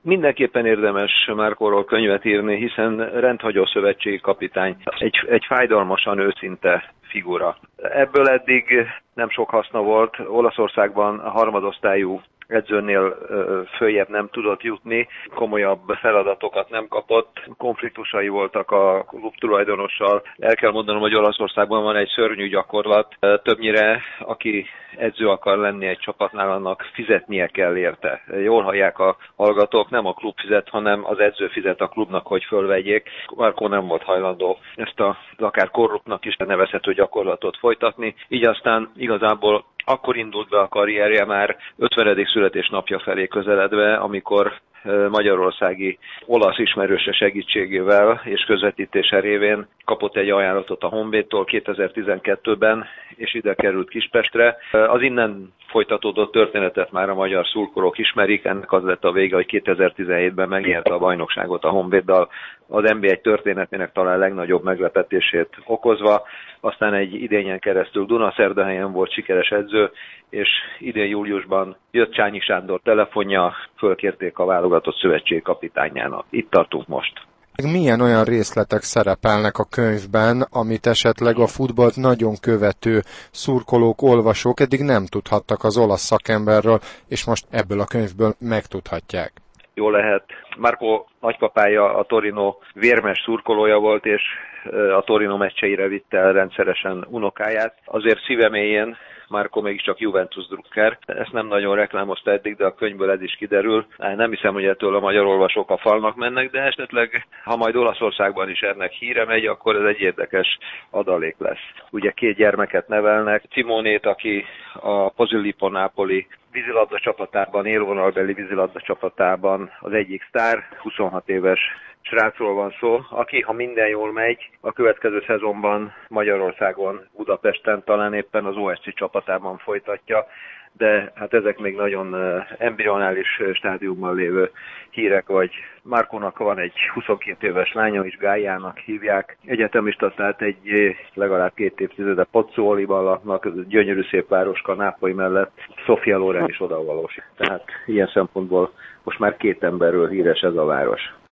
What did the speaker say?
Mindenképpen érdemes Marcóról könyvet írni, hiszen rendhagyó szövetségi kapitány, egy fájdalmasan őszinte figura. Ebből eddig nem sok haszna volt, Olaszországban a harmadosztályú edzőnél följebb nem tudott jutni, komolyabb feladatokat nem kapott, konfliktusai voltak a klub tulajdonossal. El kell mondanom, hogy Olaszországban van egy szörnyű gyakorlat, többnyire aki edző akar lenni egy csapatnál, annak fizetnie kell érte. Jól hallják a hallgatók, nem a klub fizet, hanem az edző fizet a klubnak, hogy fölvegyék. Marcó nem volt hajlandó ezt akár korruptnak is nevezhető gyakorlatot folytatni, így aztán igazából akkor indult be a karrierje már 50. születésnapja felé közeledve, amikor magyarországi olasz ismerőse segítségével és közvetítése révén kapott egy ajánlatot a Honvédtól 2012-ben, és ide került Kispestre. Az innen folytatódott történetet már a magyar szurkolók ismerik, ennek az lett a vége, hogy 2017-ben megnyerte a bajnokságot a Honvéddal, az NB1 történetének talán legnagyobb meglepetését okozva, aztán egy idényen keresztül Dunaszerdahelyen volt sikeres edző, és idén júliusban jött Csányi Sándor telefonja, fölkérték a válogatott szövetség kapitányának. Itt tartunk most. Milyen olyan részletek szerepelnek a könyvben, amit esetleg a futballt nagyon követő szurkolók, olvasók eddig nem tudhattak az olasz szakemberről, és most ebből a könyvből megtudhatják? Jó lehet. Marcó nagypapája a Torino vérmes szurkolója volt, és a Torino meccseire vitte el rendszeresen unokáját. Azért szívemélyén Marcó mégiscsak Juventus drukker. Ezt nem nagyon reklámozta eddig, de a könyvből ez is kiderül. Nem hiszem, hogy ettől a magyar olvasók a falnak mennek, de esetleg, ha majd Olaszországban is ennek híre megy, akkor ez egy érdekes adalék lesz. Ugye 2 gyermeket nevelnek. Simonét, aki a Posillipo Napoli vízilabda csapatában, élvonalbeli vízilabda csapatában az egyik sztár, 26 éves srácról van szó, aki, ha minden jól megy, a következő szezonban Magyarországon, Budapesten, talán éppen az OSC csapatában folytatja, de hát ezek még nagyon embrionális stádiumban lévő hírek, vagy Marcónak van egy 22 éves lánya is, Gájának hívják, egyetemista, tehát egy legalább 2 évtizede Pozzuoliban laknak, gyönyörű szép városka Nápoly mellett, Sofia Loren is odavalós. Tehát ilyen szempontból most már 2 emberről híres ez a város.